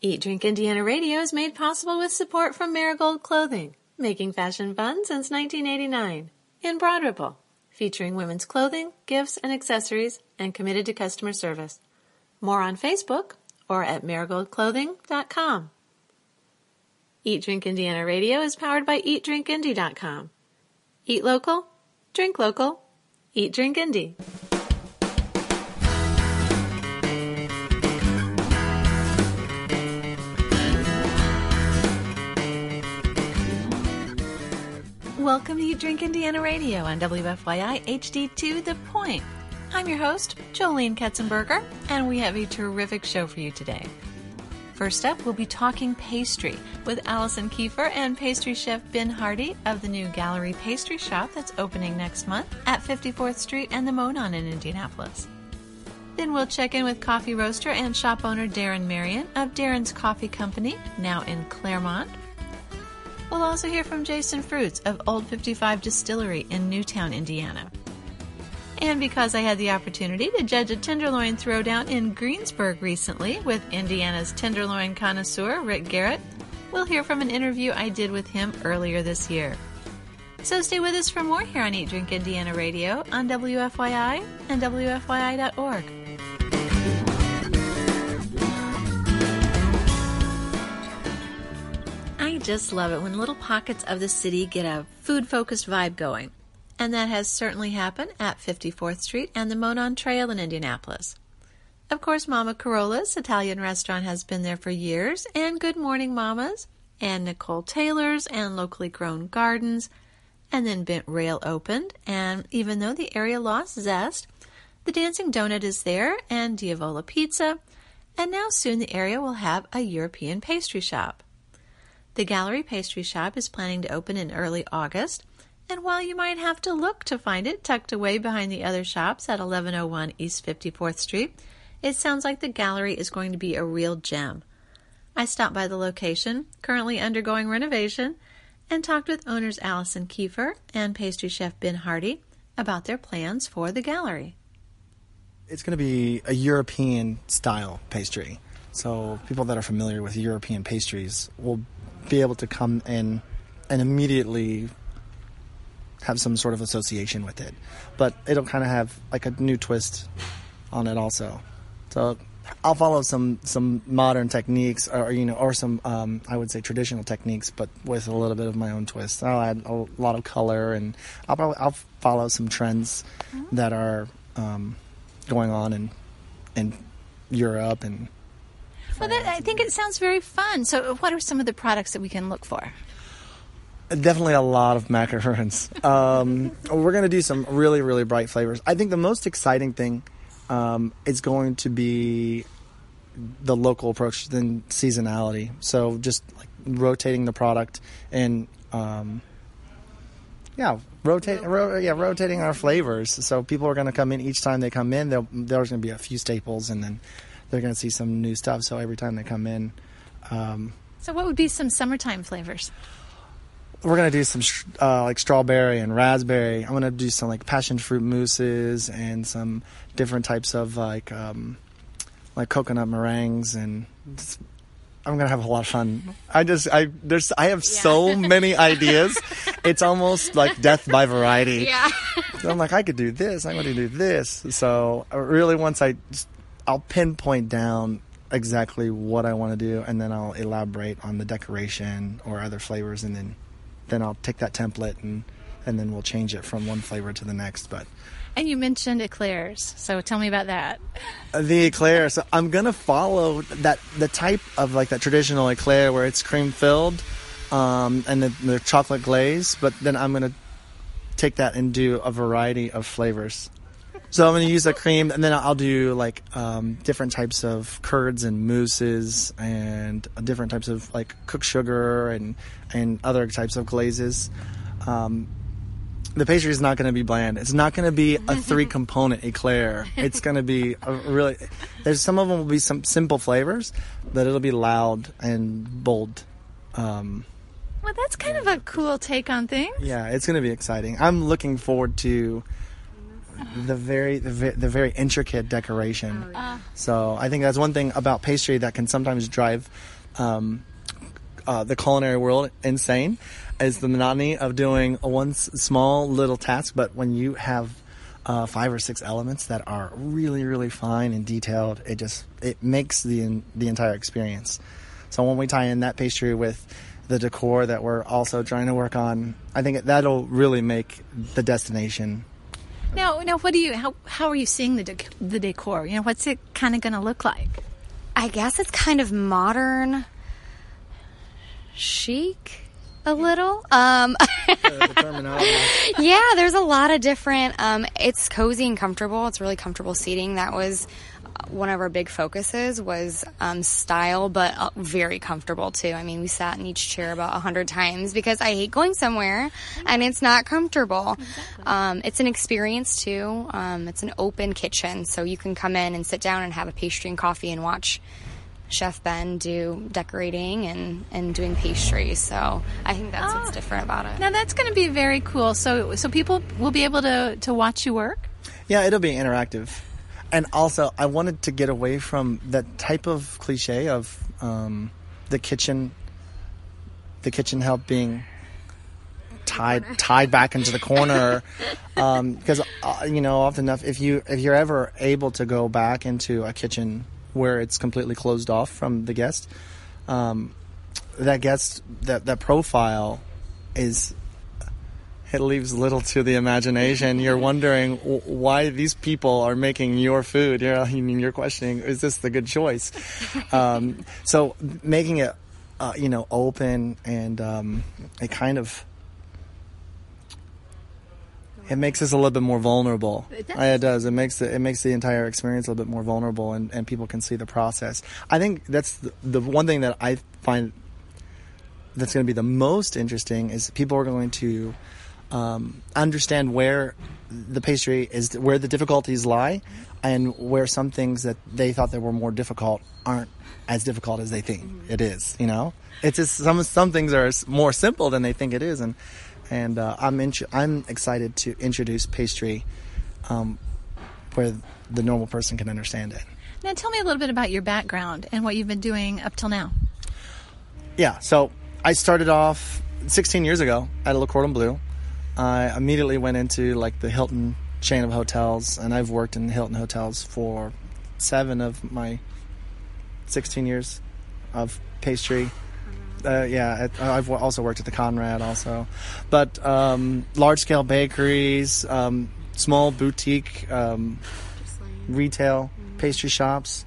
Eat Drink Indiana Radio is made possible with support from Marigold Clothing, making fashion fun since 1989, in Broad Ripple, featuring women's clothing, gifts, and accessories, and committed to customer service. More on Facebook or at marigoldclothing.com. Eat Drink Indiana Radio is powered by EatDrinkIndy.com. Eat local, drink local, Eat Drink Indy. Welcome to Eat Drink Indiana Radio on WFYI HD2 The Point. I'm your host, Jolene Ketzenberger, and we have a terrific show for you today. First up, we'll be talking pastry with Allison Kiefer and pastry chef Ben Hardy of the new Gallery Pastry Shop that's opening next month at 54th Street and the Monon in Indianapolis. Then we'll check in with coffee roaster and shop owner Darren Marion of Darren's Coffee Company, now in Claremont. We'll also hear from Jason Fruits of Old 55 Distillery in Newtown, Indiana. And because I had the opportunity to judge a tenderloin throwdown in Greensburg recently with Indiana's tenderloin connoisseur Rick Garrett, we'll hear from an interview I did with him earlier this year. So stay with us for more here on Eat Drink Indiana Radio on WFYI and WFYI.org. I just love it when little pockets of the city get a food-focused vibe going. And that has certainly happened at 54th Street and the Monon Trail in Indianapolis. Of course, Mama Carolla's Italian restaurant has been there for years, and Good Morning Mamas, and Nicole Taylor's, and Locally Grown Gardens, and then Bent Rail opened, and even though the area lost zest, the Dancing Donut is there, and Diavola Pizza, and now soon the area will have a European pastry shop. The Gallery Pastry Shop is planning to open in early August, and while you might have to look to find it tucked away behind the other shops at 1101 East 54th Street, it sounds like the Gallery is going to be a real gem. I stopped by the location, currently undergoing renovation, and talked with owners Allison Kiefer and pastry chef Ben Hardy about their plans for the Gallery. It's going to be a European-style pastry. So people that are familiar with European pastries will be able to come in and immediately have some sort of association with it, but it'll kind of have like a new twist on it also. So I'll follow some modern techniques, or some I would say traditional techniques, but with a little bit of my own twist. I'll add a lot of color, and I'll follow some trends that are going on in Europe and. Well, I think it sounds very fun. So, what are some of the products that we can look for? Definitely a lot of macarons. We're going to do some really, really bright flavors. I think the most exciting thing is going to be the local approach than seasonality. So just like rotating the product and rotating our flavors. So people are going to come in each time they come in. There's going to be a few staples, and then they're going to see some new stuff. So every time they come in. So what would be some summertime flavors? We're going to do some like strawberry and raspberry. I'm going to do some like passion fruit mousses and some different types of like coconut meringues, and I'm going to have a lot of fun. I have so many ideas. It's almost like death by variety. Yeah. So I'm like, I could do this. I'm going to do this. So really once I'll pinpoint down exactly what I want to do, and then I'll elaborate on the decoration or other flavors, and then I'll take that template and then we'll change it from one flavor to the next. And you mentioned eclairs, so tell me about that. The eclair. So I'm gonna follow the type of like that traditional eclair where it's cream filled, and the chocolate glaze. But then I'm gonna take that and do a variety of flavors. So I'm going to use the cream, and then I'll do like different types of curds and mousses, and different types of like cooked sugar and other types of glazes. The pastry is not going to be bland. It's not going to be a 3-component eclair. It's going to be there's some of them will be some simple flavors, but it'll be loud and bold. Well, that's kind of a cool take on things. Yeah, it's going to be exciting. I'm looking forward to the very intricate decoration. So I think that's one thing about pastry that can sometimes drive the culinary world insane, is the monotony of doing one small little task. But when you have 5 or 6 elements that are really, really fine and detailed, it makes the entire experience. So when we tie in that pastry with the decor that we're also trying to work on, I think that'll really make the destination. Now, how are you seeing the decor? You know, what's it kind of going to look like? I guess it's kind of modern, chic, a little. The terminology. Yeah, there's a lot of different. It's cozy and comfortable. It's really comfortable seating. That was one of our big focuses, was style, but very comfortable too. I mean, we sat in each chair about 100 times because I hate going somewhere and it's not comfortable. Exactly. It's an experience too. It's an open kitchen, so you can come in and sit down and have a pastry and coffee and watch Chef Ben do decorating and doing pastries. So I think that's what's different about it. Now that's going to be very cool. So people will be able to watch you work? Yeah, it'll be interactive. And also, I wanted to get away from that type of cliche of the kitchen help being tied back into the corner, because often enough, if you're ever able to go back into a kitchen where it's completely closed off from the guest, that profile it leaves little to the imagination. You're wondering why these people are making your food. You're questioning, is this the good choice? So making it, open, and it kind of, it makes us a little bit more vulnerable. It does. It makes the entire experience a little bit more vulnerable, and people can see the process. I think that's the one thing that I find that's going to be the most interesting, is people are going to understand where the pastry is, where the difficulties lie, and where some things that they thought that were more difficult aren't as difficult as they think it is. It's just some things are more simple than they think it is, and I'm excited to introduce pastry where the normal person can understand it. Now tell me a little bit about your background and what you've been doing up till now. Yeah, so I started off 16 years ago at Le Cordon Bleu. I immediately went into the Hilton chain of hotels, and I've worked in Hilton hotels for 7 of my 16 years of pastry. I've also worked at the Conrad also, but large-scale bakeries, small boutique retail pastry shops,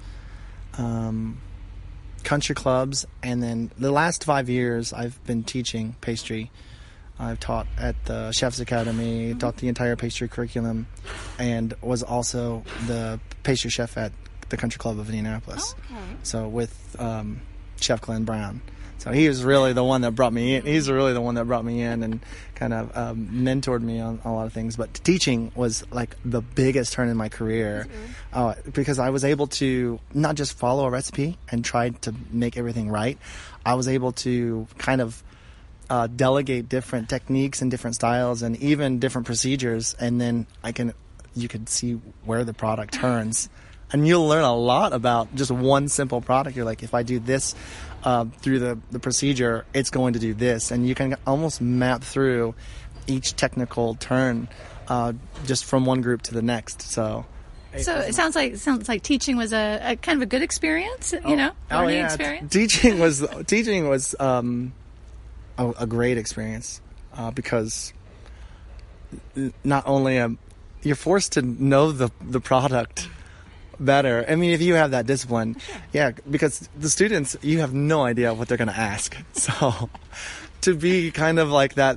country clubs, and then the last 5 years I've been teaching pastry. I've taught at the Chef's Academy, taught the entire pastry curriculum, and was also the pastry chef at the Country Club of Indianapolis. Okay. So with Chef Glenn Brown. So he was really the one that brought me in. He's really the one that brought me in and kind of mentored me on a lot of things. But teaching was the biggest turn in my career, because I was able to not just follow a recipe and try to make everything right. I was able to kind of delegate different techniques and different styles and even different procedures, and then you could see where the product turns. And you'll learn a lot about just one simple product. You're like, if I do this through the procedure, it's going to do this. And you can almost map through each technical turn just from one group to the next. So it sounds like teaching was a kind of a good experience, learning experience. Teaching was a great experience because not only you're forced to know the product better. I mean, if you have that discipline, because the students, you have no idea what they're going to ask. So to be kind of like the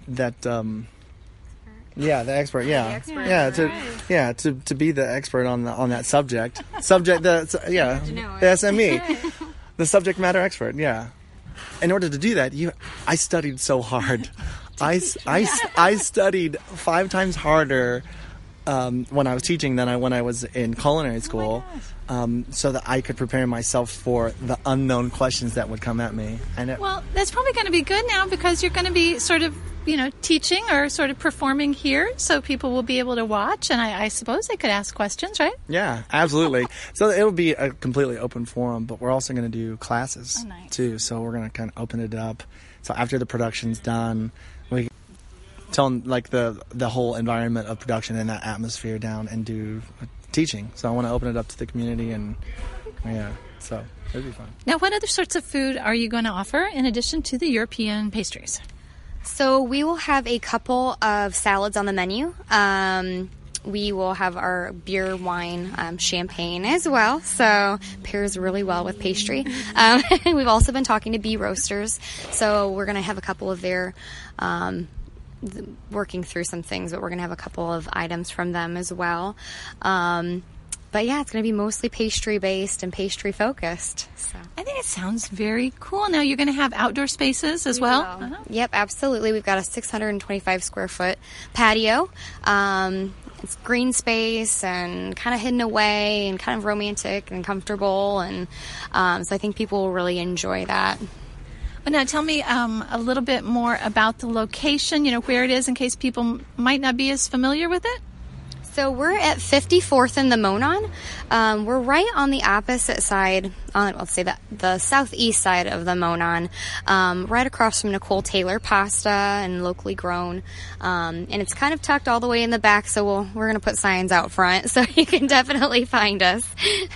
expert, to be the expert on that subject, the SME, the subject matter expert, In order to do that, I studied so hard. I studied 5 times harder when I was teaching than when I was in culinary school, so that I could prepare myself for the unknown questions that would come at me. Well, that's probably going to be good now, because you're going to be sort of teaching or sort of performing here, so people will be able to watch, and I suppose they could ask questions, right? Yeah, absolutely. So it'll be a completely open forum, but we're also going to do classes too. So we're going to kind of open it up. So after the production's done, we tell them like the whole environment of production and that atmosphere down and do teaching. So I want to open it up to the community, and so it'll be fun. Now, what other sorts of food are you going to offer in addition to the European pastries? So we will have a couple of salads on the menu. We will have our beer, wine, champagne as well, so pairs really well with pastry. We've also been talking to bee roasters, so we're going to have a couple of their working through some things, but we're going to have a couple of items from them as well. But yeah, it's going to be mostly pastry-based and pastry-focused. So. I think it sounds very cool. Now, you're going to have outdoor spaces as well? Uh-huh. Yep, absolutely. We've got a 625-square-foot patio. It's green space and kind of hidden away and kind of romantic and comfortable. And so I think people will really enjoy that. Well, now, tell me a little bit more about the location, where it is in case people might not be as familiar with it. So we're at 54th and the Monon. We're right on the opposite side, let's say the southeast side of the Monon, right across from Nicole Taylor Pasta and locally grown. And it's kind of tucked all the way in the back, so we're going to put signs out front, so you can definitely find us.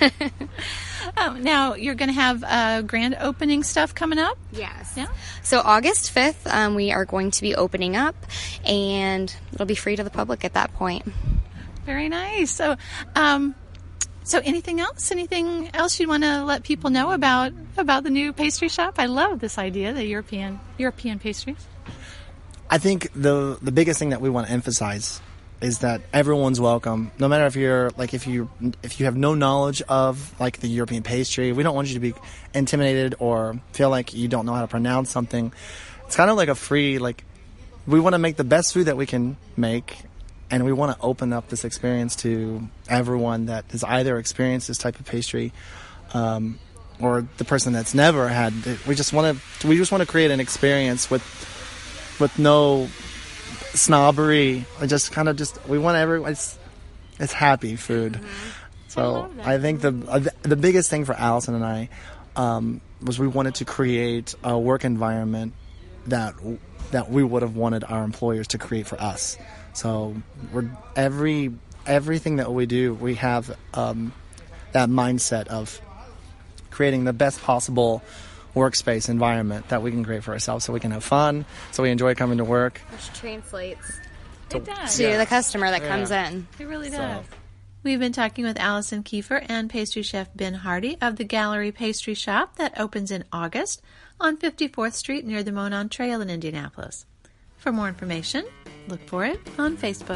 Now, you're going to have grand opening stuff coming up? Yes. Yeah. So August 5th, we are going to be opening up, and it'll be free to the public at that point. Very nice. So, so anything else? Anything else you want to let people know about the new pastry shop? I love this idea, the European pastries. I think the biggest thing that we want to emphasize is that everyone's welcome, no matter if you have no knowledge of like the European pastry. We don't want you to be intimidated or feel like you don't know how to pronounce something. It's kind of like a free, we want to make the best food that we can make. And we want to open up this experience to everyone that has either experienced this type of pastry, or the person that's never had it. We just want to create an experience with no snobbery. We want everyone. It's happy food. Mm-hmm. So I think the biggest thing for Allison and I was we wanted to create a work environment that we would have wanted our employers to create for us. So everything that we do, we have that mindset of creating the best possible workspace environment that we can create for ourselves, so we can have fun, so we enjoy coming to work. Which translates to the customer that comes in. It really does. We've been talking with Allison Kiefer and pastry chef Ben Hardy of the Gallery Pastry Shop that opens in August on 54th Street near the Monon Trail in Indianapolis. For more information, look for it on Facebook.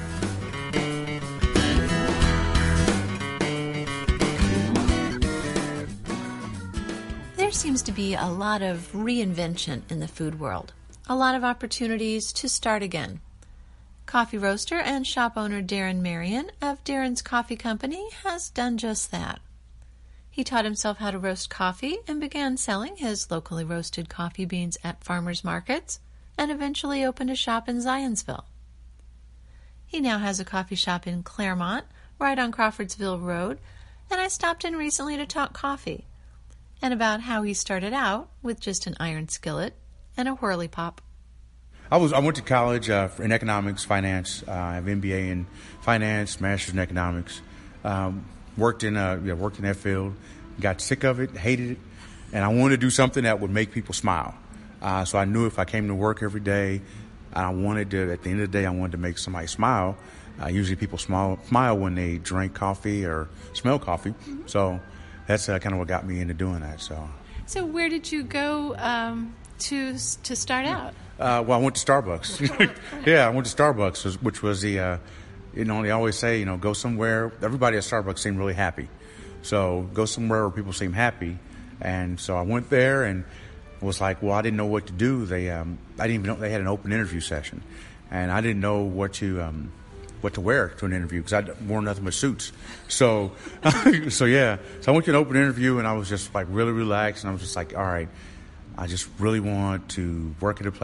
There seems to be a lot of reinvention in the food world, a lot of opportunities to start again. Coffee roaster and shop owner Darren Marion of Darren's Coffee Company has done just that. He taught himself how to roast coffee and began selling his locally roasted coffee beans at farmers markets, and eventually opened a shop in Zionsville. He now has a coffee shop in Claremont, right on Crawfordsville Road, and I stopped in recently to talk coffee, and about how he started out with just an iron skillet and a whirly pop. I went to college in economics, finance. I have an MBA in finance, master's in economics. Worked in that field, got sick of it, hated it, and I wanted to do something that would make people smile. So I knew if I came to work every day, I wanted to, at the end of the day, I wanted to make somebody smile. Usually people smile when they drink coffee or smell coffee. Mm-hmm. So that's kind of what got me into doing that. So where did you go to start out? Well, I went to Starbucks. Yeah, I went to Starbucks, which was the, they always say, go somewhere. Everybody at Starbucks seemed really happy. So go somewhere where people seem happy. And so I went there and was like, well, I didn't know what to do. I didn't even know they had an open interview session, and I didn't know what to wear to an interview because I'd worn nothing but suits. So, so I went to an open interview, and I was just like really relaxed, and I was just like, all right, I just really want to work at a place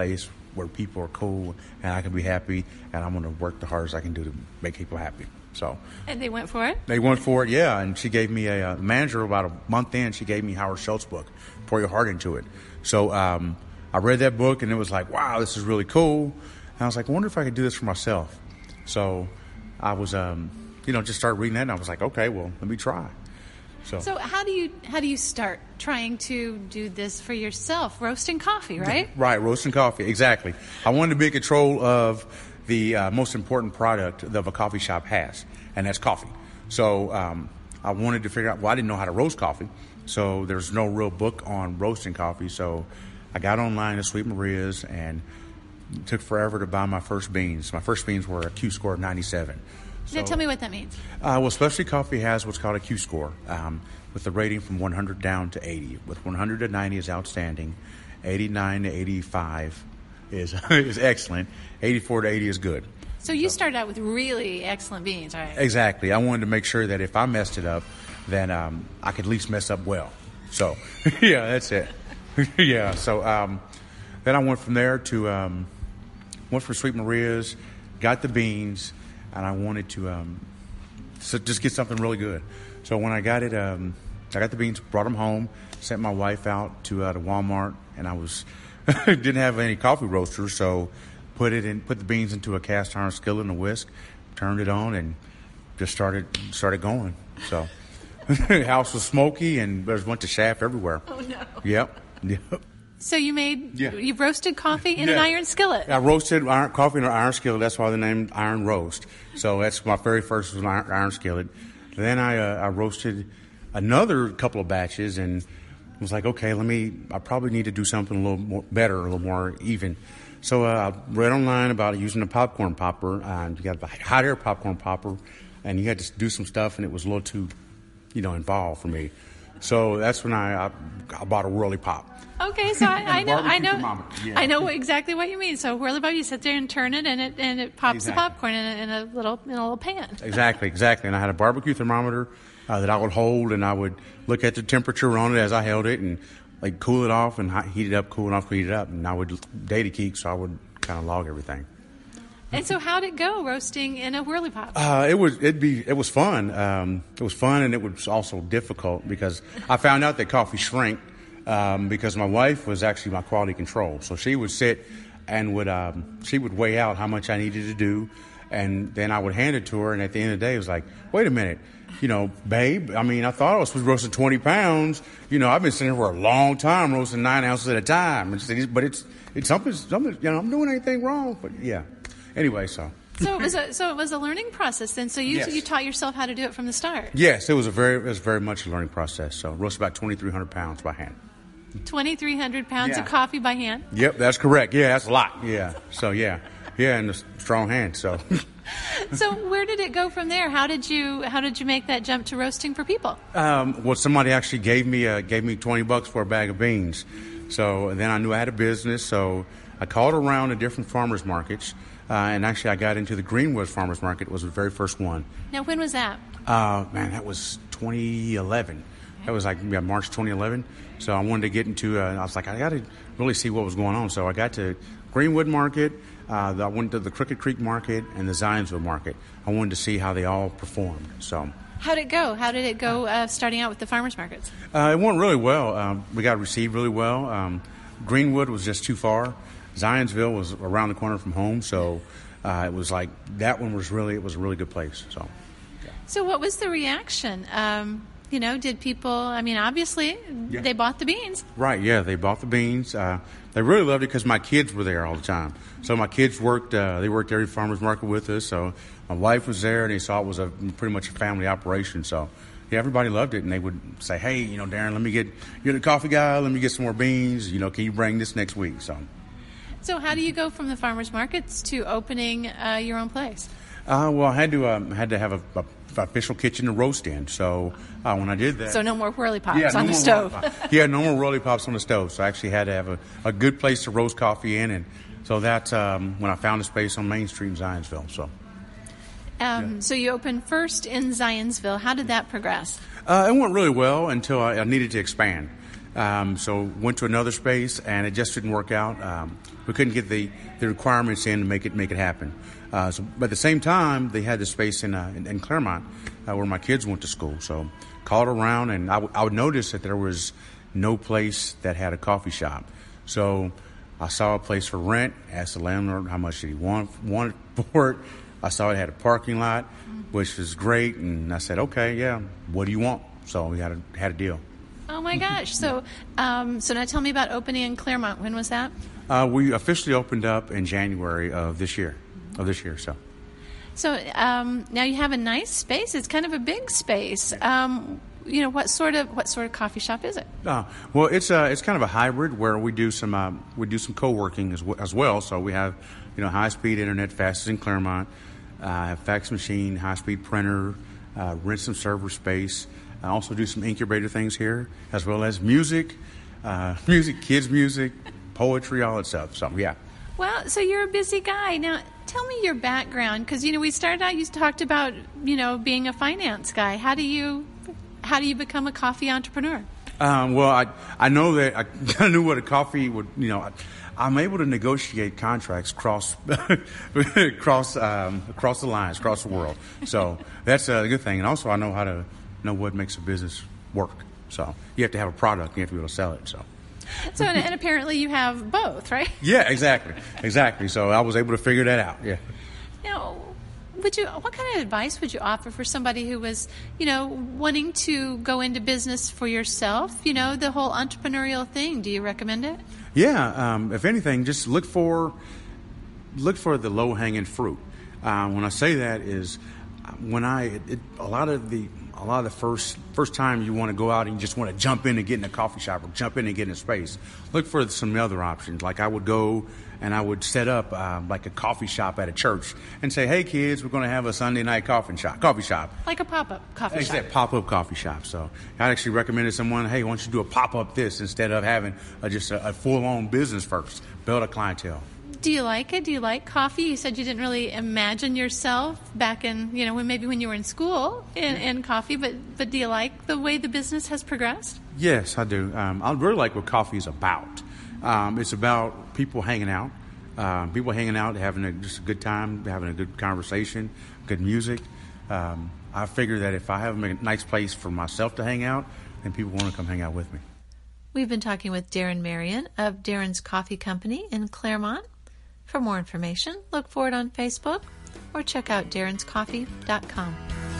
where people are cool and I can be happy, and I'm going to work the hardest I can do to make people happy. So. And they went for it? They went for it, yeah. And she gave me a manager about a month in. She gave me Howard Schultz book, Pour Your Heart Into It. So I read that book, and it was like, wow, this is really cool. And I was like, I wonder if I could do this for myself. So I was, just started reading that, and I was like, okay, well, let me try. So how do you start trying to do this for yourself? Roasting coffee, right? Right, roasting coffee, exactly. I wanted to be in control of the most important product that a coffee shop has, and that's coffee. So I wanted to figure out, well, I didn't know how to roast coffee, so there's no real book on roasting coffee. So I got online at Sweet Maria's, and it took forever to buy my first beans. My first beans were a Q score of 97. Now tell me what that means. Well, Specialty Coffee has what's called a Q score, with the rating from 100 down to 80. With 100 to 90 is outstanding, 89 to 85 is excellent, 84 to 80 is good. So you started out with really excellent beans, right? Exactly. I wanted to make sure that if I messed it up, then I could at least mess up well. So, yeah, that's it. Yeah. So then I went from there to went from Sweet Maria's, got the beans, and I wanted to just get something really good. So when I got it, I got the beans, brought them home, sent my wife out to Walmart, and I was didn't have any coffee roasters, so put the beans into a cast iron skillet and a whisk, turned it on, and just started going. So the house was smoky, and there was a bunch of chaff everywhere. Oh no! Yep. So you roasted coffee in an iron skillet. I roasted coffee in an iron skillet. That's why the name Iron Roast. So that's my very first was an iron skillet. Then I roasted another couple of batches and was like, okay, I probably need to do something a little more better, a little more even. So I read online about using a popcorn popper. You got a hot air popcorn popper, and you had to do some stuff, and it was a little too, involved for me. So that's when I bought a Whirly Pop. Okay, so I Yeah. know exactly what you mean. So Whirly Pop, you sit there and turn it, and it pops the popcorn in a little pan. Exactly. And I had a barbecue thermometer that I would hold, and I would look at the temperature on it as I held it, and like cool it off and heat it up, cool it off, heat it up, and I would data keep, so I would kind of log everything. And so, how'd it go roasting in a Whirly Pop? It was fun. It was fun, and it was also difficult because I found out that coffee shrank because my wife was actually my quality control. So she would sit and she would weigh out how much I needed to do, and then I would hand it to her. And at the end of the day, it was like, wait a minute, babe. I mean, I thought I was supposed to roast 20 pounds. I've been sitting here for a long time roasting 9 ounces at a time. But it's something. I'm doing anything wrong. But yeah. Anyway, so it was a learning process then. So you taught yourself how to do it from the start. Yes, it was very much a learning process. So roast about 2,300 pounds by hand. 2,300 pounds of coffee by hand. Yep, that's correct. Yeah, that's a lot. Yeah. So and a strong hand. So. So where did it go from there? How did you make that jump to roasting for people? Well, somebody actually gave me $20 for a bag of beans. So then I knew I had a business. So I called around to different farmers markets. And actually, I got into the Greenwood Farmers Market. It was the very first one. Now, when was that? That was 2011. That was like March 2011. So I wanted to get into. I was like, I got to really see what was going on. So I got to Greenwood Market. I went to the Crooked Creek Market and the Zionsville Market. I wanted to see how they all performed. So. How'd it go? How did it go starting out with the farmers markets? It went really well. We got received really well. Greenwood was just too far. Zionsville was around the corner from home, so it was like that one was a really good place. So, yeah. So what was the reaction? Did people? I mean, obviously they bought the beans. Right? Yeah, they bought the beans. They really loved it because my kids were there all the time. So my kids worked. They worked every farmers market with us. So my wife was there, and they saw it was pretty much a family operation. So. Yeah, everybody loved it, and they would say, "Hey, Darren, let me you're the coffee guy. Let me get some more beans. Can you bring this next week?" So how do you go from the farmers markets to opening your own place? Well, I had to have a official kitchen to roast in. So when I did that, so no more Whirly Pops on the stove. No more Whirly Pops on the stove. So I actually had to have a good place to roast coffee in, and so that's when I found a space on Main Street in Zionsville. So. So you opened first in Zionsville. How did that progress? It went really well until I needed to expand. So went to another space, and it just didn't work out. We couldn't get the requirements in to make it happen. But at the same time, they had the space in Claremont where my kids went to school. So called around, and I would notice that there was no place that had a coffee shop. So I saw a place for rent, asked the landlord how much did he want for it. I saw it had a parking lot, which was great, and I said, okay, yeah, what do you want? So we had a deal. Oh my gosh! So now tell me about opening in Claremont. When was that? We officially opened up in January of this year. So now you have a nice space. It's kind of a big space. What sort of coffee shop is it? Well, it's kind of a hybrid where we do some co-working as well. So we have high-speed internet, fastest in Claremont, fax machine, high-speed printer, rent some server space. I also do some incubator things here, as well as music, kids music, poetry, all that stuff. So yeah. Well, so you're a busy guy. Now, tell me your background, because we started out. You talked about being a finance guy. How do you become a coffee entrepreneur? Well, I know that I kind of knew what a coffee would. I'm able to negotiate contracts across the lines, across the world. So that's a good thing. And also, I know how to know what makes a business work. So you have to have a product, and you have to be able to sell it. So and apparently you have both, right? Yeah, exactly. So I was able to figure that out. Yeah. Now, what kind of advice would you offer for somebody who was, wanting to go into business for yourself? The whole entrepreneurial thing. Do you recommend it? Yeah. If anything, just look for the low hanging fruit. When I say that is when a lot of the first time you want to go out and you just want to jump in and get in a coffee shop or jump in and get in a space, look for some other options. Like I would go and I would set up like a coffee shop at a church and say, hey kids, we're going to have a Sunday night coffee shop. Like a pop-up coffee shop. Exactly, pop-up coffee shop. So I actually recommended someone, hey, why don't you do a pop-up this instead of having just a full-on business first, build a clientele. Do you like it? Do you like coffee? You said you didn't really imagine yourself back in, when you were in school in coffee, but do you like the way the business has progressed? Yes, I do. I really like what coffee is about. It's about people hanging out, having just a good time, having a good conversation, good music. I figure that if I have a nice place for myself to hang out, then people want to come hang out with me. We've been talking with Darren Marion of Darren's Coffee Company in Claremont. For more information, look for it on Facebook or check out darrenscoffee.com.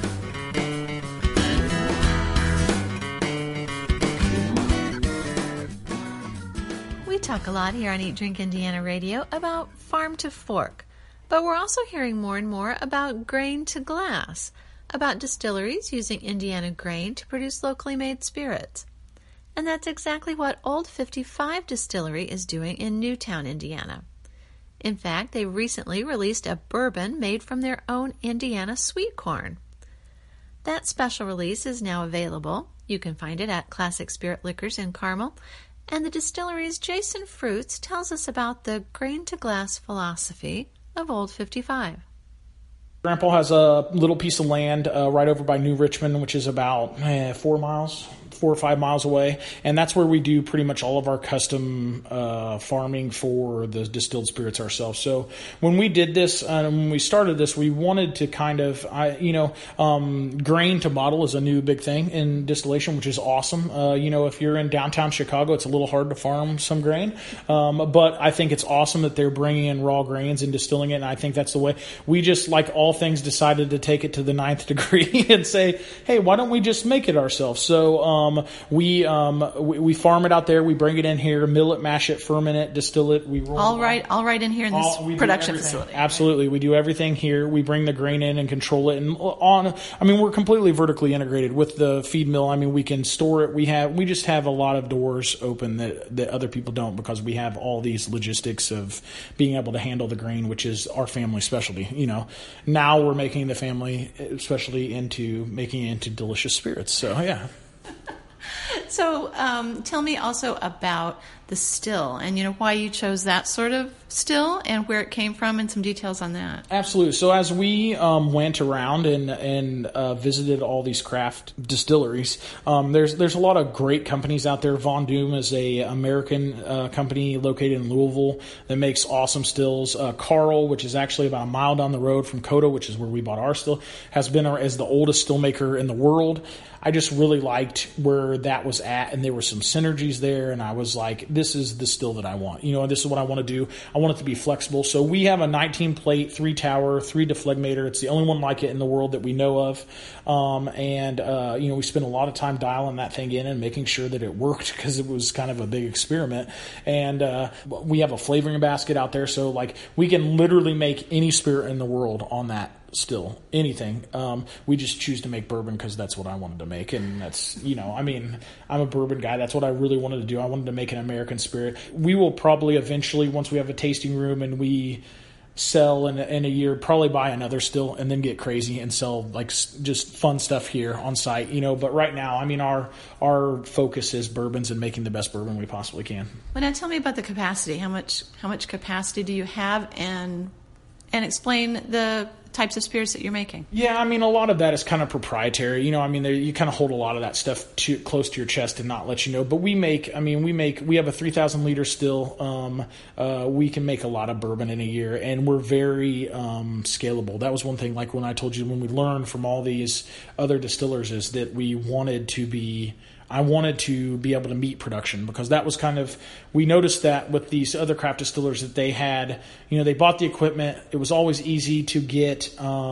We talk a lot here on Eat Drink Indiana Radio about farm to fork, but we're also hearing more and more about grain to glass, about distilleries using Indiana grain to produce locally made spirits. And that's exactly what Old 55 Distillery is doing in Newtown, Indiana. In fact, they recently released a bourbon made from their own Indiana sweet corn. That special release is now available. You can find it at Classic Spirit Liquors in Carmel. And the distillery's Jason Fruits tells us about the grain-to-glass philosophy of Old 55. Grandpa has a little piece of land right over by New Richmond, which is about 4 or 5 miles away, and that's where we do pretty much all of our custom farming for the distilled spirits ourselves. So when we did this, when we started this, we wanted to kind of, grain to bottle is a new big thing in distillation, which is awesome. If you're in downtown Chicago, it's a little hard to farm some grain, but I think it's awesome that they're bringing in raw grains and distilling it, and I think that's the way. We just, like all things, decided to take it to the 9th degree and say, hey, why don't we just make it ourselves? So we farm it out there. We bring it in here, mill it, mash it, ferment it, distill it. We roll all right in here in this production facility. Absolutely, we do everything here. We bring the grain in and control it. And we're completely vertically integrated with the feed mill. We can store it. We just have a lot of doors open that other people don't, because we have all these logistics of being able to handle the grain, which is our family specialty. Now we're making the family specialty making it into delicious spirits. So yeah. So tell me also about the still, and why you chose that sort of still and where it came from, and some details on that. Absolutely. So as we went around and visited all these craft distilleries, there's a lot of great companies out there. Von Doom is a American company located in Louisville that makes awesome stills. Carl, which is actually about a mile down the road from Coda, which is where we bought our still, has been as the oldest still maker in the world. I just really liked where that was at, and there were some synergies there, and I was like, this is the still that I want. This is what I want to do. I want it to be flexible. So we have a 19-plate, 3-tower, 3-deflegmator. It's the only one like it in the world that we know of. We spent a lot of time dialing that thing in and making sure that it worked, because it was kind of a big experiment. And we have a flavoring basket out there, so we can literally make any spirit in the world on that still, anything. We just choose to make bourbon because that's what I wanted to make, and that's, I'm a bourbon guy. That's what I really wanted to do. I wanted to make an American spirit. We will probably eventually, once we have a tasting room and we sell in a year, probably buy another still and then get crazy and sell just fun stuff here on site, but right now, our focus is bourbons and making the best bourbon we possibly can. Well, now tell me about the capacity. How much capacity do you have, and explain the types of spirits that you're making. Yeah, a lot of that is kind of proprietary. You kind of hold a lot of that stuff close to your chest and not let you know. But we have a 3,000 liter still. We can make a lot of bourbon in a year, and we're very scalable. That was one thing, when I told you, when we learned from all these other distillers, is that I wanted to be able to meet production, because that was we noticed that with these other craft distillers that they had, they bought the equipment. It was always easy to get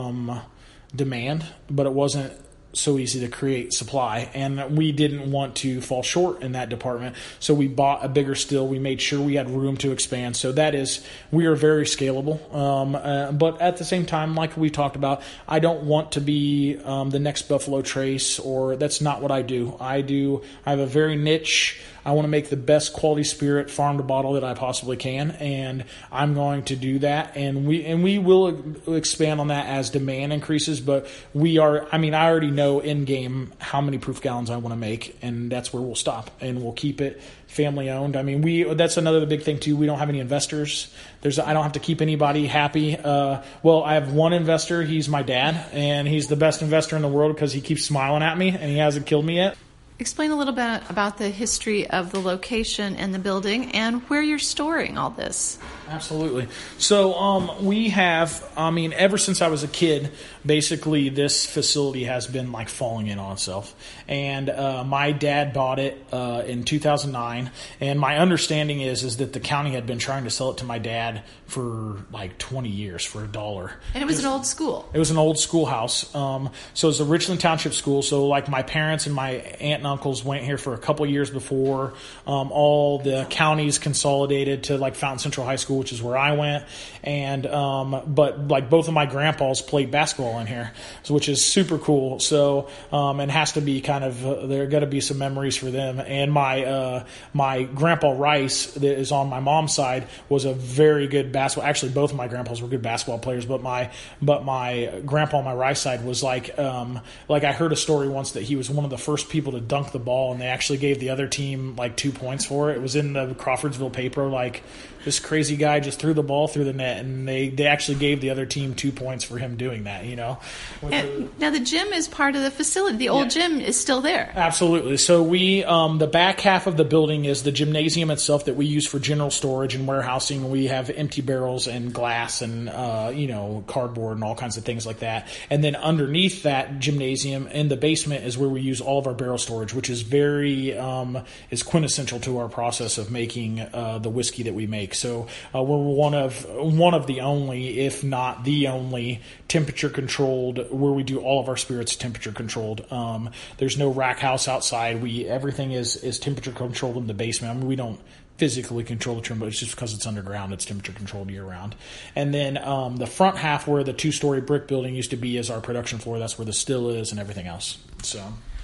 demand, but it wasn't so easy to create supply, and we didn't want to fall short in that department. So we bought a bigger still. We made sure we had room to expand. So we are very scalable. But at the same time, like we talked about, I don't want to be the next Buffalo Trace, or that's not what I do. I have a very niche. I want to make the best quality spirit farm to bottle that I possibly can, and I'm going to do that. And we will expand on that as demand increases. But I already know in game how many proof gallons I want to make, and that's where we'll stop, and we'll keep it family owned. That's another big thing too. We don't have any investors. I don't have to keep anybody happy. I have one investor. He's my dad, and he's the best investor in the world because he keeps smiling at me, and he hasn't killed me yet. Explain a little bit about the history of the location and the building and where you're storing all this. Absolutely. So we have, ever since I was a kid, basically this facility has been falling in on itself. And my dad bought it in 2009. And my understanding is that the county had been trying to sell it to my dad for 20 years for $1. And it was an old school. It was an old schoolhouse. So it was a Richland Township school. So my parents and my aunt and uncles went here for a couple years before all the counties consolidated to Fountain Central High School, which is where I went. And but both of my grandpas played basketball in here, which is super cool. So and has to be there got to be some memories for them. And my grandpa Rice, that is on my mom's side, was a very good basketball. Actually, both of my grandpas were good basketball players, but my grandpa on my Rice side was I heard a story once that he was one of the first people to dunk the ball, and they actually gave the other team 2 points for it. It was in the Crawfordsville paper. This crazy guy just threw the ball through the net, and they actually gave the other team 2 points for him doing that. Now the gym is part of the facility. The old gym is still there. Absolutely. So we the back half of the building is the gymnasium itself that we use for general storage and warehousing. We have empty barrels and glass and cardboard and all kinds of things like that. And then underneath that gymnasium in the basement is where we use all of our barrel storage, which is very is quintessential to our process of making the whiskey that we make. So we're one of the only, if not the only, temperature controlled, where we do all of our spirits temperature controlled. There's no rack house outside. Everything is temperature controlled in the basement. We don't physically control the trim, but it's just because it's underground. It's temperature controlled year round. And then the front half, where the 2-story brick building used to be, is our production floor. That's where the still is and everything else. So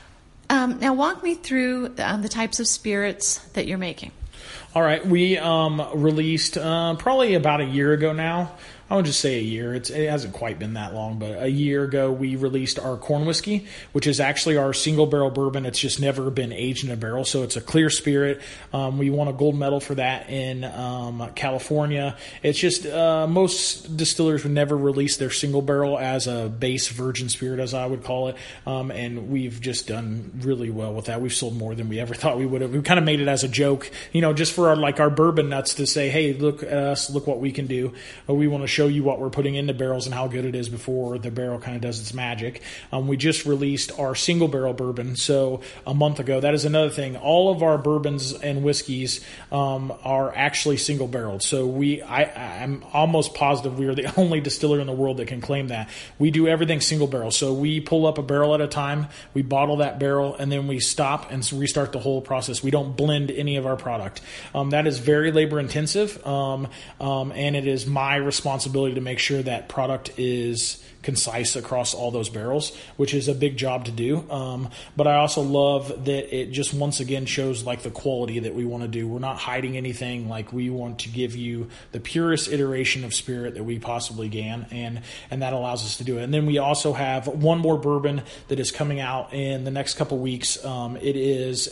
now walk me through the types of spirits that you're making. All right, we released probably about a year ago now. I would just say a year. It hasn't quite been that long, but a year ago we released our corn whiskey, which is actually our single barrel bourbon. It's just never been aged in a barrel, so it's a clear spirit. We won a gold medal for that in California. It's just most distillers would never release their single barrel as a base virgin spirit, as I would call it, and we've just done really well with that. We've sold more than we ever thought we would have. We kind of made it as a joke, just for our bourbon nuts to say, hey, look at us, look what we can do. We want to show you what we're putting into barrels and how good it is before the barrel kind of does its magic. We just released our single barrel bourbon a month ago. That is another thing. All of our bourbons and whiskeys are actually single barreled. So I'm almost positive we are the only distiller in the world that can claim that. We do everything single barrel. So we pull up a barrel at a time, we bottle that barrel, and then we stop and restart the whole process. We don't blend any of our product. That is very labor intensive, and it is my responsibility to make sure that product is concise across all those barrels, which is a big job to do. But I also love that it just once again shows the quality that we want to do. We're not hiding anything. We want to give you the purest iteration of spirit that we possibly can, and that allows us to do it. And then we also have one more bourbon that is coming out in the next couple weeks. It is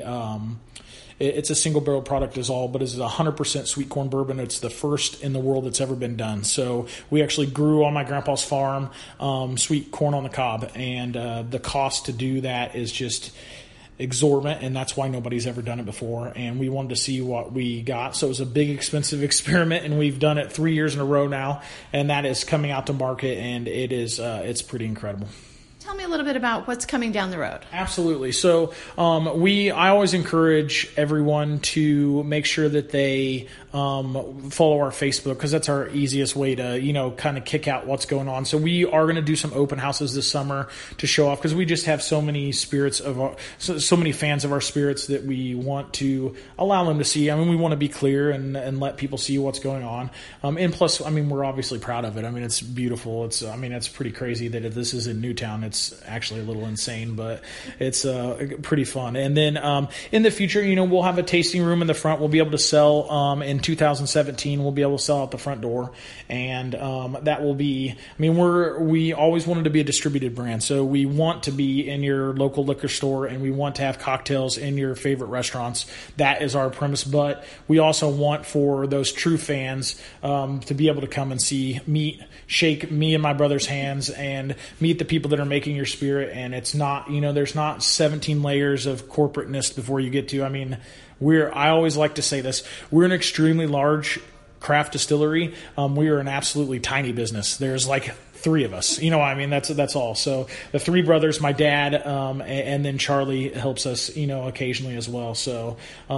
it's a single barrel product as all, but it's 100% sweet corn bourbon. It's the first in the world that's ever been done. So we actually grew on my grandpa's farm sweet corn on the cob, and the cost to do that is just exorbitant, and that's why nobody's ever done it before. And we wanted to see what we got. So it was a big, expensive experiment, and we've done it 3 years in a row now, and that is coming out to market, and it's pretty incredible. Tell me a little bit about what's coming down the road. Absolutely. So I always encourage everyone to make sure that they follow our Facebook, because that's our easiest way to kind of kick out what's going on. So we are going to do some open houses this summer to show off, because we just have so many so many fans of our spirits that we want to allow them to see. We want to be clear and let people see what's going on. And plus, we're obviously proud of it. It's beautiful. It's pretty crazy that if this is in Newtown, it's actually a little insane, but it's pretty fun. And then in the future, we'll have a tasting room in the front. We'll be able to sell in 2017. We'll be able to sell out the front door, and that will be. We always wanted to be a distributed brand, so we want to be in your local liquor store, and we want to have cocktails in your favorite restaurants. That is our premise, but we also want for those true fans to be able to come and shake me and my brother's hands, and meet the people that are making your spirit. And it's not, there's not 17 layers of corporateness before you get to. I always like to say this: we're an extremely large craft distillery. We are an absolutely tiny business. There's three of us, that's all. So the three brothers, my dad, and then Charlie helps us, occasionally as well. So,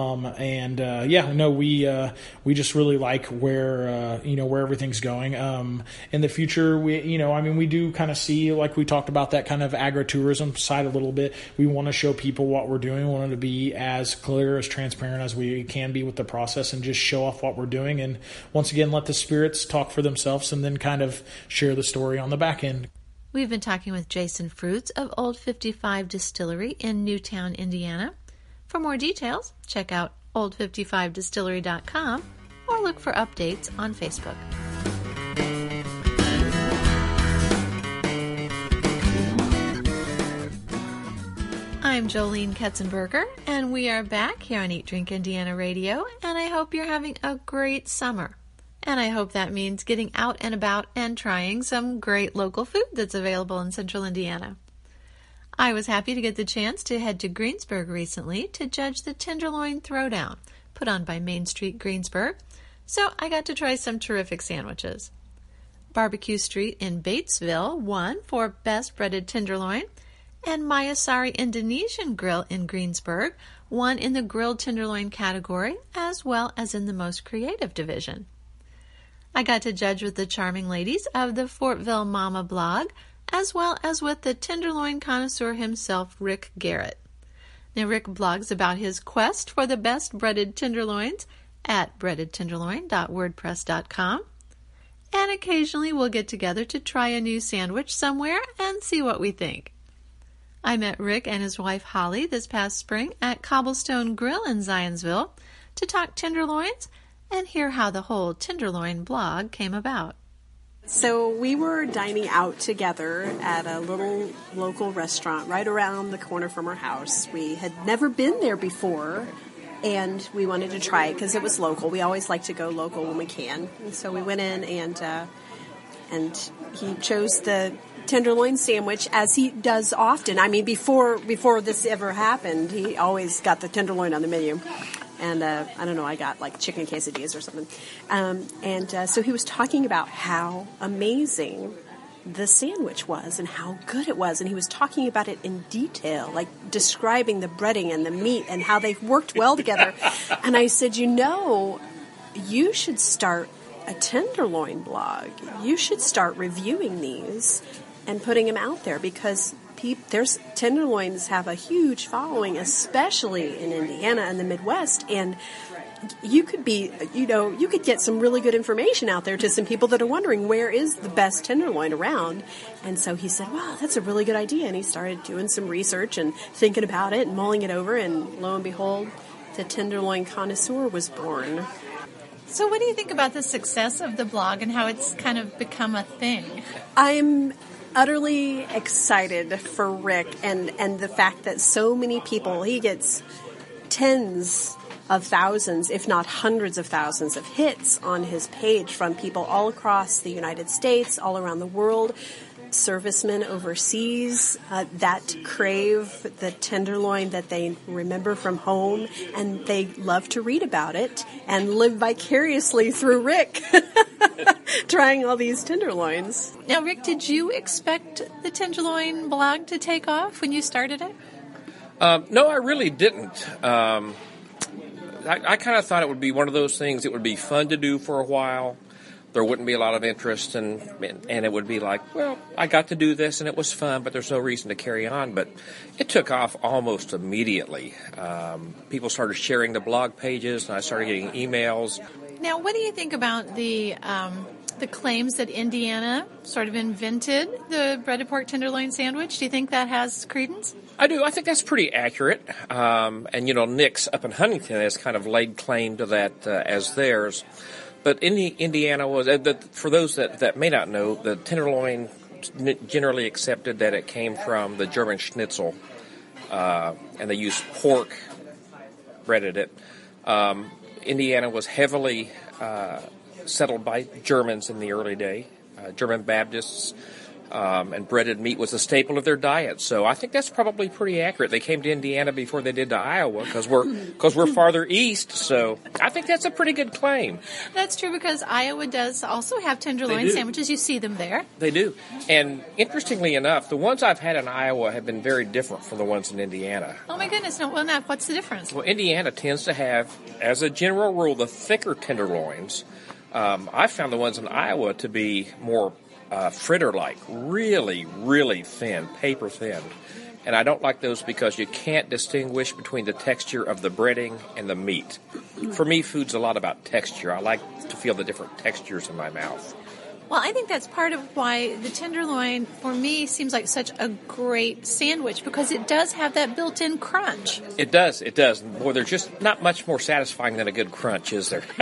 we just really like where everything's going. In the future, we do kind of see, like we talked about, that kind of agritourism side a little bit. We want to show people what we're doing. We want to be as clear, as transparent as we can be with the process, and just show off what we're doing. And once again, let the spirits talk for themselves, and then kind of share the story on the back end. We've been talking with Jason Fruits of Old 55 Distillery in Newtown, Indiana. For more details, check out old55distillery.com or look for updates on Facebook. I'm Jolene Ketzenberger, and we are back here on Eat Drink Indiana Radio, and I hope you're having a great summer. And I hope that means getting out and about and trying some great local food that's available in Central Indiana. I was happy to get the chance to head to Greensburg recently to judge the Tenderloin Throwdown put on by Main Street Greensburg, so I got to try some terrific sandwiches. Barbecue Street in Batesville won for Best Breaded Tenderloin, and Mayasari Indonesian Grill in Greensburg won in the Grilled Tenderloin category, as well as in the Most Creative division. I got to judge with the charming ladies of the Fortville Mama blog, as well as with the tenderloin connoisseur himself, Rick Garrett. Now, Rick blogs about his quest for the best breaded tenderloins at breadedtenderloin.wordpress.com, and occasionally we'll get together to try a new sandwich somewhere and see what we think. I met Rick and his wife Holly this past spring at Cobblestone Grill in Zionsville to talk tenderloins and hear how the whole Tenderloin blog came about. So we were dining out together at a little local restaurant right around the corner from our house. We had never been there before, and we wanted to try it because it was local. We always like to go local when we can. And so we went in, and he chose the tenderloin sandwich, as he does often. I mean, before this ever happened, he always got the tenderloin on the menu. And I don't know, I got like chicken quesadillas or something. So he was talking about how amazing the sandwich was and how good it was. And he was talking about it in detail, like describing the breading and the meat and how they worked well together. And I said, you should start a tenderloin blog. You should start reviewing these and putting them out there, because there's tenderloins have a huge following, especially in Indiana and the Midwest, and you could get some really good information out there to some people that are wondering where is the best tenderloin around. And so he said, wow, that's a really good idea. And he started doing some research and thinking about it and mulling it over, and lo and behold, the Tenderloin Connoisseur was born. So what do you think about the success of the blog and how it's kind of become a thing? I'm utterly excited for Rick and the fact that so many people, he gets tens of thousands, if not hundreds of thousands of hits on his page from people all across the United States, all around the world, servicemen overseas that crave the tenderloin that they remember from home, and they love to read about it and live vicariously through Rick trying all these tenderloins. Now, Rick, did you expect the Tenderloin blog to take off when you started it? No, I really didn't. I kind of thought it would be one of those things that would be fun to do for a while. There wouldn't be a lot of interest, and it would be like, well, I got to do this and it was fun, but there's no reason to carry on. But it took off almost immediately. People started sharing the blog pages, and I started getting emails. Now, what do you think about the claims that Indiana sort of invented the breaded pork tenderloin sandwich? Do you think that has credence? I do. I think that's pretty accurate. And, Nick's up in Huntington has kind of laid claim to that as theirs. But Indiana was, for those that may not know, the tenderloin generally accepted that it came from the German schnitzel, and they used pork, breaded it. Indiana was heavily settled by Germans in the early day, German Baptists, and breaded meat was a staple of their diet. So I think that's probably pretty accurate. They came to Indiana before they did to Iowa because we're farther east. So I think that's a pretty good claim. That's true, because Iowa does also have tenderloin sandwiches. You see them there. They do. And interestingly enough, the ones I've had in Iowa have been very different from the ones in Indiana. Oh my goodness. No, well, now, what's the difference? Well, Indiana tends to have, as a general rule, the thicker tenderloins. I found the ones in Iowa to be more fritter-like, really, really thin, paper thin. And I don't like those because you can't distinguish between the texture of the breading and the meat. For me, food's a lot about texture. I like to feel the different textures in my mouth. Well, I think that's part of why the tenderloin, for me, seems like such a great sandwich, because it does have that built-in crunch. It does. Boy, there's just not much more satisfying than a good crunch, is there?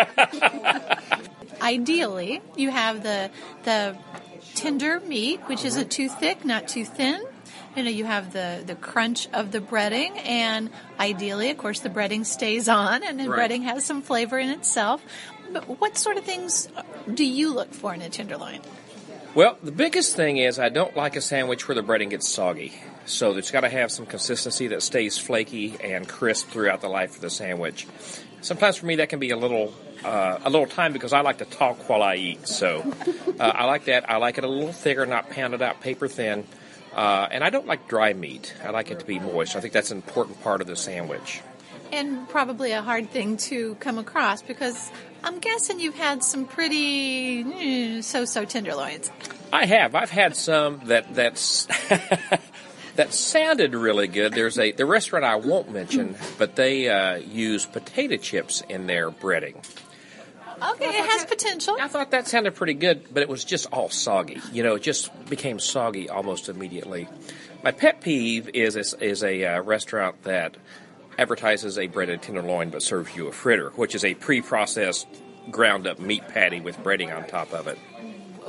Ideally, you have the tender meat, which isn't too thick, not too thin. You have the crunch of the breading, and ideally, of course, the breading stays on, and the breading has some flavor in itself. But what sort of things do you look for in a tenderloin? Well, the biggest thing is I don't like a sandwich where the breading gets soggy. So it's got to have some consistency that stays flaky and crisp throughout the life of the sandwich. Sometimes for me that can be a little time, because I like to talk while I eat. So I like that. I like it a little thicker, not pounded out, paper thin. And I don't like dry meat. I like it to be moist. I think that's an important part of the sandwich. And probably a hard thing to come across, because I'm guessing you've had some pretty so-so tenderloins. I have. I've had some that's that sounded really good. There's the restaurant I won't mention, but they use potato chips in their breading. Okay, it has potential. I thought that sounded pretty good, but it was just all soggy. It just became soggy almost immediately. My pet peeve is a restaurant that advertises a breaded tenderloin but serves you a fritter, which is a pre-processed, ground-up meat patty with breading on top of it.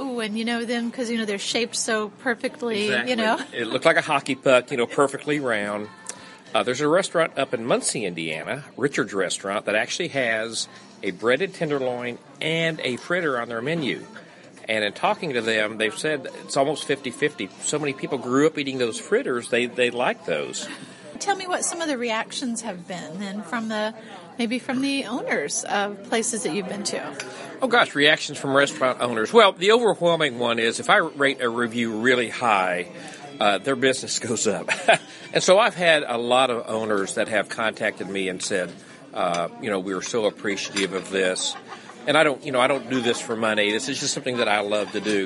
ooh, and you know them because, you know, they're shaped so perfectly, Exactly. you know. It looked like a hockey puck, you know, perfectly round. There's a restaurant up in Muncie, Indiana, Richard's Restaurant, that actually has a breaded tenderloin and a fritter on their menu. And in talking to them, they've said it's almost 50-50. So many people grew up eating those fritters, they like those. Tell me what some of the reactions have been then from the owners of places that you've been to. Oh gosh, reactions from restaurant owners. Well, the overwhelming one is if I rate a review really high, their business goes up. And so I've had a lot of owners that have contacted me and said, we were so appreciative of this. And I don't do this for money. This is just something that I love to do.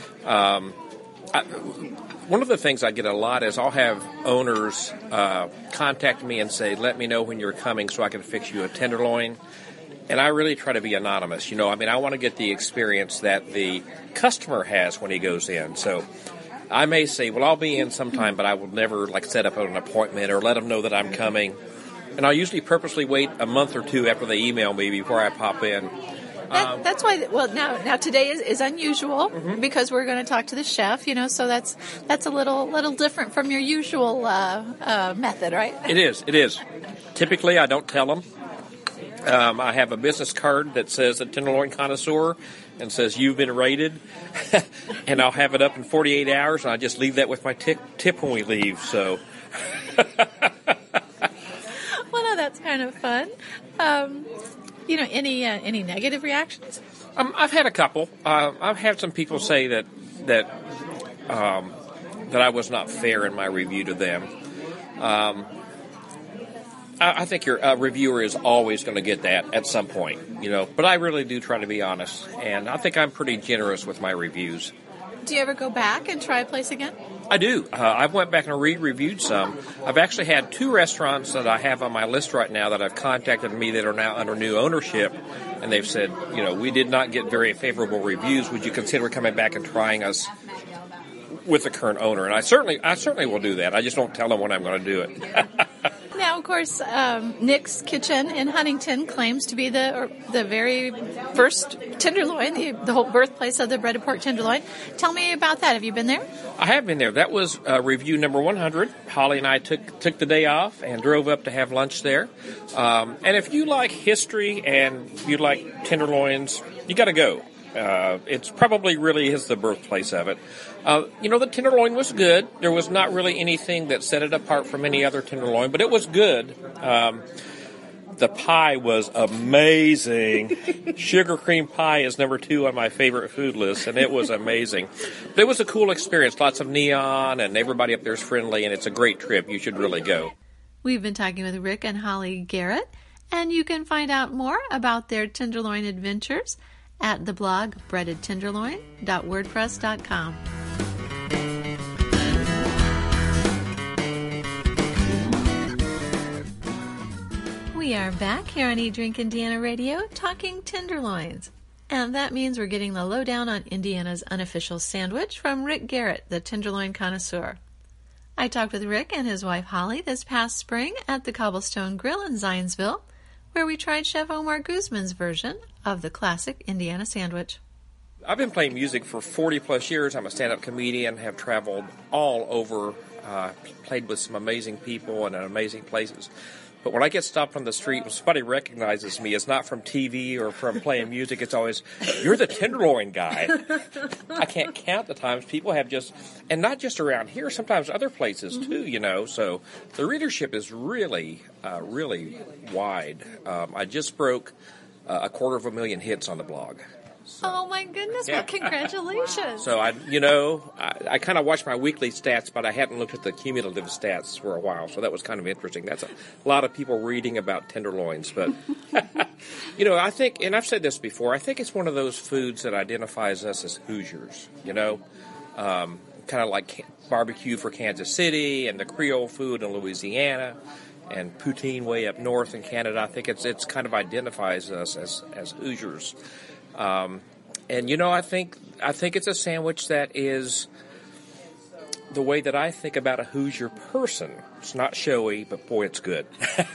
One of the things I get a lot is I'll have owners contact me and say, let me know when you're coming so I can fix you a tenderloin. And I really try to be anonymous. I want to get the experience that the customer has when he goes in. So I may say, well, I'll be in sometime, but I will never set up an appointment or let them know that I'm coming. And I'll usually purposely wait a month or two after they email me before I pop in. That's why. Well, now today is unusual because we're going to talk to the chef. So that's a little different from your usual method, right? It is. Typically, I don't tell them. I have a business card that says a tenderloin connoisseur and says you've been rated, and I'll have it up in 48 hours. And I just leave that with my tip when we leave. So. Well, no, that's kind of fun. Any negative reactions? I've had a couple. I've had some people say that I was not fair in my review to them. I think your reviewer is always going to get that at some point, But I really do try to be honest, and I think I'm pretty generous with my reviews. Do you ever go back and try a place again? I do. I've went back and re-reviewed some. I've actually had 2 restaurants that I have on my list right now that have contacted me that are now under new ownership, and they've said, we did not get very favorable reviews. Would you consider coming back and trying us with the current owner? And I certainly will do that. I just don't tell them when I'm going to do it. Now, of course, Nick's Kitchen in Huntington claims to be the very first tenderloin, the whole birthplace of the breaded pork tenderloin. Tell me about that. Have you been there? I have been there. That was review number 100. Holly and I took the day off and drove up to have lunch there. And if you like history and you like tenderloins, you got to go. It's probably really is the birthplace of it. The tenderloin was good. There was not really anything that set it apart from any other tenderloin, but it was good. The pie was amazing. Sugar cream pie is number 2 on my favorite food list, and it was amazing. But it was a cool experience. Lots of neon, and everybody up there is friendly, and it's a great trip. You should really go. We've been talking with Rick and Holly Garrett, and you can find out more about their tenderloin adventures at the blog breadedtenderloin.wordpress.com. We are back here on Eat Drink Indiana Radio talking tenderloins. And that means we're getting the lowdown on Indiana's unofficial sandwich from Rick Garrett, the tenderloin connoisseur. I talked with Rick and his wife Holly this past spring at the Cobblestone Grill in Zionsville, where we tried Chef Omar Guzman's version of the classic Indiana sandwich. I've been playing music for 40-plus years. I'm a stand-up comedian, have traveled all over, played with some amazing people and in amazing places. But when I get stopped on the street and somebody recognizes me, it's not from TV or from playing music. It's always, you're the tenderloin guy. I can't count the times people have and not just around here, sometimes other places too, So the readership is really, really wide. I just broke 250,000 hits on the blog. So, oh my goodness! Yeah. Well, congratulations. So I kind of watched my weekly stats, but I hadn't looked at the cumulative stats for a while. So that was kind of interesting. That's a lot of people reading about tenderloins, but I think, and I've said this before, I think it's one of those foods that identifies us as Hoosiers. Kind of like barbecue for Kansas City and the Creole food in Louisiana and poutine way up north in Canada. I think it's kind of identifies us as Hoosiers. I think it's a sandwich that is the way that I think about a Hoosier person. It's not showy, but boy, it's good.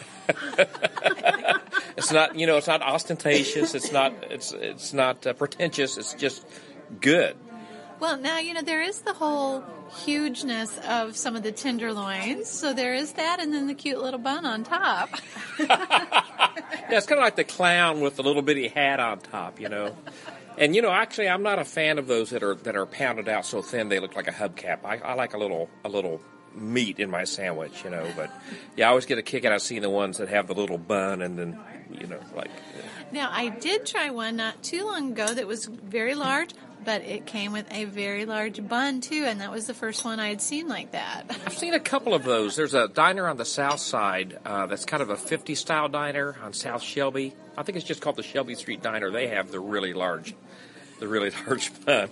It's not, it's not ostentatious. It's not pretentious. It's just good. Well, now, there is the whole hugeness of some of the tenderloins. So there is that, and then the cute little bun on top. Yeah, it's kind of like the clown with the little bitty hat on top, And, actually, I'm not a fan of those that are pounded out so thin they look like a hubcap. I like a little meat in my sandwich, But, yeah, I always get a kick out of seeing the ones that have the little bun and then, Now, I did try one not too long ago that was very large, but it came with a very large bun, too, and that was the first one I had seen like that. I've seen a couple of those. There's a diner on the south side that's kind of a 50-style diner on South Shelby. I think it's just called the Shelby Street Diner. They have the really large bun.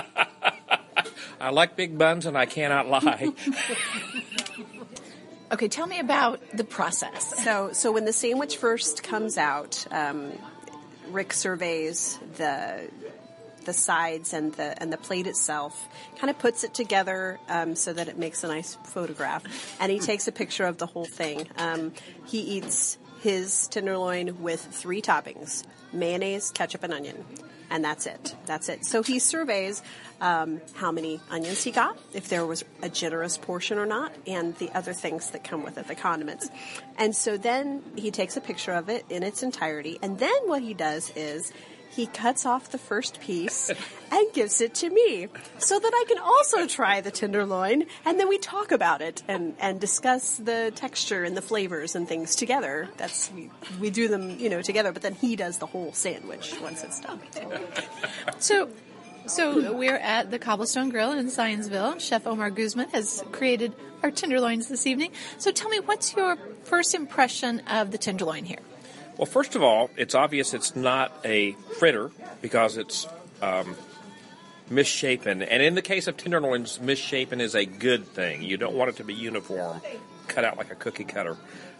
I like big buns, and I cannot lie. Okay, tell me about the process. So when the sandwich first comes out, Rick surveys the sides and the plate itself, kind of puts it together so that it makes a nice photograph, and he takes a picture of the whole thing. He eats his tenderloin with 3 toppings: mayonnaise, ketchup, and onion. And that's it. So he surveys how many onions he got, if there was a generous portion or not, and the other things that come with it, the condiments. And so then he takes a picture of it in its entirety, and then what he does is he cuts off the first piece and gives it to me so that I can also try the tenderloin, and then we talk about it and discuss the texture and the flavors and things together. We do them, together, but then he does the whole sandwich once it's done. So we're at the Cobblestone Grill in Zionsville. Chef Omar Guzman has created our tenderloins this evening. So tell me, what's your first impression of the tenderloin here? Well, first of all, it's obvious it's not a fritter because it's misshapen. And in the case of tenderloins, misshapen is a good thing. You don't want it to be uniform, cut out like a cookie cutter.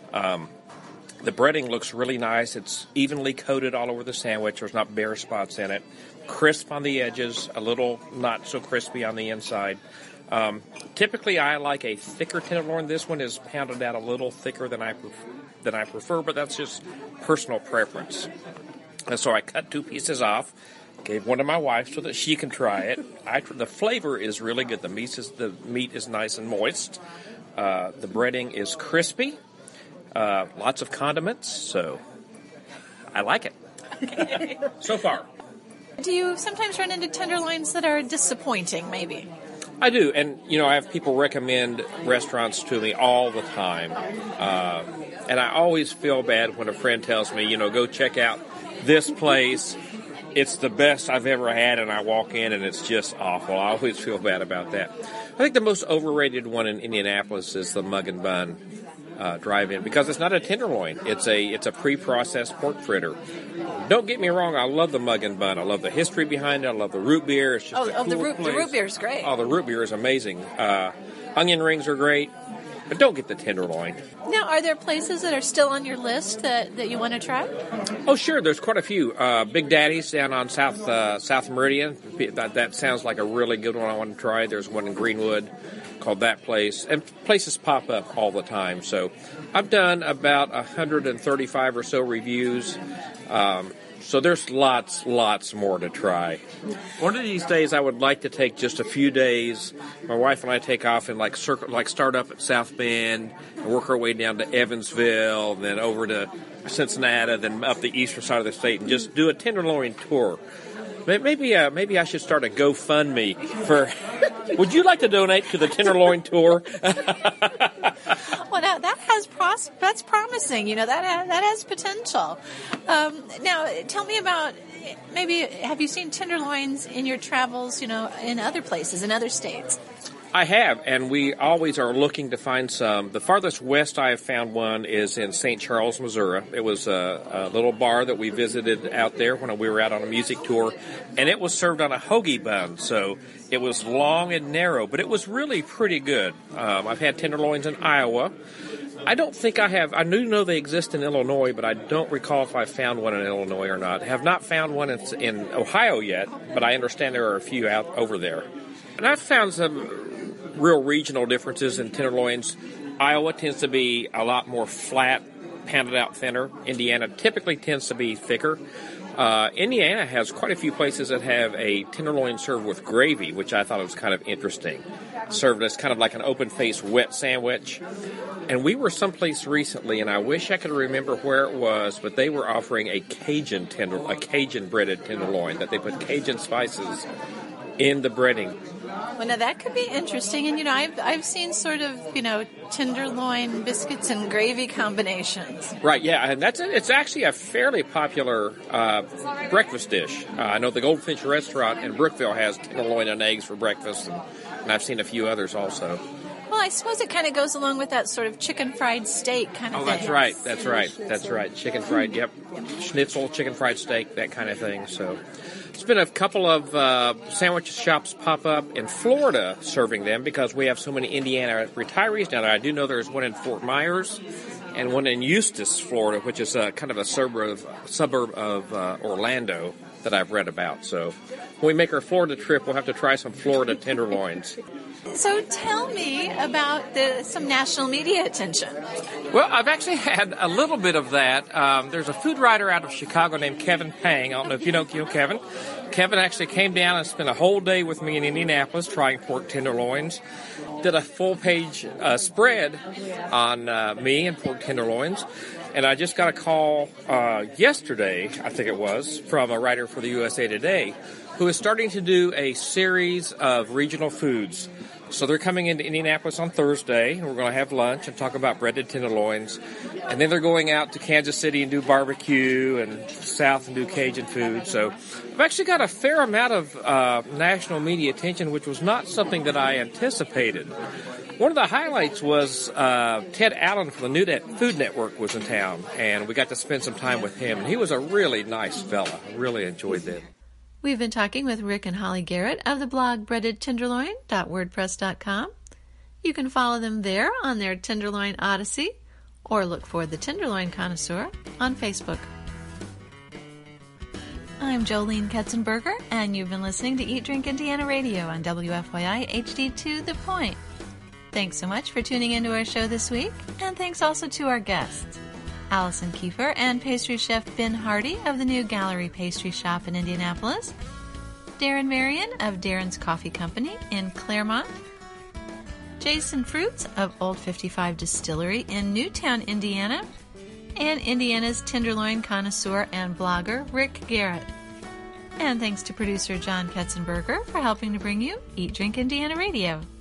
The breading looks really nice. It's evenly coated all over the sandwich. There's not bare spots in it. Crisp on the edges, a little not so crispy on the inside. Typically, I like a thicker tenderloin. This one is pounded out a little thicker than I prefer, but that's just personal preference. And so I cut 2 pieces off, gave one to my wife so that she can try it. The flavor is really good. The meat is nice and moist. The breading is crispy. Lots of condiments, so I like it. So far. Do you sometimes run into tenderloins that are disappointing, maybe? I do, and I have people recommend restaurants to me all the time, and I always feel bad when a friend tells me, go check out this place. It's the best I've ever had, and I walk in and it's just awful. I always feel bad about that. I think the most overrated one in Indianapolis is the Mug and Bun drive-in, because it's not a tenderloin. It's a pre-processed pork fritter. Don't get me wrong, I love the Mug and Bun. I love the history behind it. I love the root beer. It's just the root beer is great. Oh, the root beer is amazing. Onion rings are great, but don't get the tenderloin. Now, are there places that are still on your list that you want to try? Oh, sure. There's quite a few. Big Daddy's down on South Meridian. That sounds like a really good one I want to try. There's one in Greenwood called That Place. And places pop up all the time. So I've done about 135 or so reviews. So there's lots more to try. One of these days I would like to take just a few days. My wife and I take off and start up at South Bend and work our way down to Evansville, and then over to Cincinnati, then up the eastern side of the state, and just do a tenderloin tour. Maybe I should start a GoFundMe for. Would you like to donate to the tenderloin tour? Well, now that's promising. That has potential. Now, tell me about, maybe have you seen tenderloins in your travels? In other places, in other states? I have, and we always are looking to find some. The farthest west I have found one is in St. Charles, Missouri. It was a little bar that we visited out there when we were out on a music tour, and it was served on a hoagie bun, so it was long and narrow, but it was really pretty good. I've had tenderloins in Iowa. I don't think I have. I do know they exist in Illinois, but I don't recall if I found one in Illinois or not. I have not found one in Ohio yet, but I understand there are a few out over there. And I've found some real regional differences in tenderloins. Iowa tends to be a lot more flat pounded out thinner. Indiana typically tends to be thicker. Indiana has quite a few places that have a tenderloin served with gravy, which I thought was kind of interesting. Served as kind of like an open-faced wet sandwich. And we were someplace recently, and I wish I could remember where it was, but they were offering a Cajun breaded tenderloin that they put Cajun spices in the breading. Well, now that could be interesting. And, I've seen sort of, tenderloin biscuits and gravy combinations. Right, yeah, and it's actually a fairly popular breakfast dish. I know the Goldfinch restaurant in Brookville has tenderloin and eggs for breakfast, and I've seen a few others also. Well, I suppose it kind of goes along with that sort of chicken fried steak kind of thing. That's right. Chicken fried, yep. Schnitzel, chicken fried steak, that kind of thing. So it's been a couple of sandwich shops pop up in Florida serving them because we have so many Indiana retirees down there. I do know there's one in Fort Myers and one in Eustis, Florida, which is kind of a suburb of Orlando that I've read about. So when we make our Florida trip, we'll have to try some Florida tenderloins. So tell me about some national media attention. Well, I've actually had a little bit of that. There's a food writer out of Chicago named Kevin Pang. I don't know if you know Kevin. Kevin actually came down and spent a whole day with me in Indianapolis trying pork tenderloins. Did a full-page spread on me and pork tenderloins. And I just got a call yesterday, I think it was, from a writer for the USA Today who is starting to do a series of regional foods. So they're coming into Indianapolis on Thursday, and we're going to have lunch and talk about breaded tenderloins. And then they're going out to Kansas City and do barbecue, and south and do Cajun food. So I've actually got a fair amount of national media attention, which was not something that I anticipated. One of the highlights was Ted Allen from the Food Network was in town, and we got to spend some time with him. And he was a really nice fella. I really enjoyed that. We've been talking with Rick and Holly Garrett of the blog breadedtenderloin.wordpress.com. You can follow them there on their Tenderloin Odyssey or look for the Tenderloin Connoisseur on Facebook. I'm Jolene Ketzenberger, and you've been listening to Eat Drink Indiana Radio on WFYI HD2 The Point. Thanks so much for tuning into our show this week, and thanks also to our guests, Allison Kiefer and pastry chef Ben Hardy of the New Gallery Pastry Shop in Indianapolis, Darren Marion of Darren's Coffee Company in Claremont, Jason Fruits of Old 55 Distillery in Newtown, Indiana, and Indiana's Tenderloin connoisseur and blogger Rick Garrett. And thanks to producer John Ketzenberger for helping to bring you Eat Drink Indiana Radio.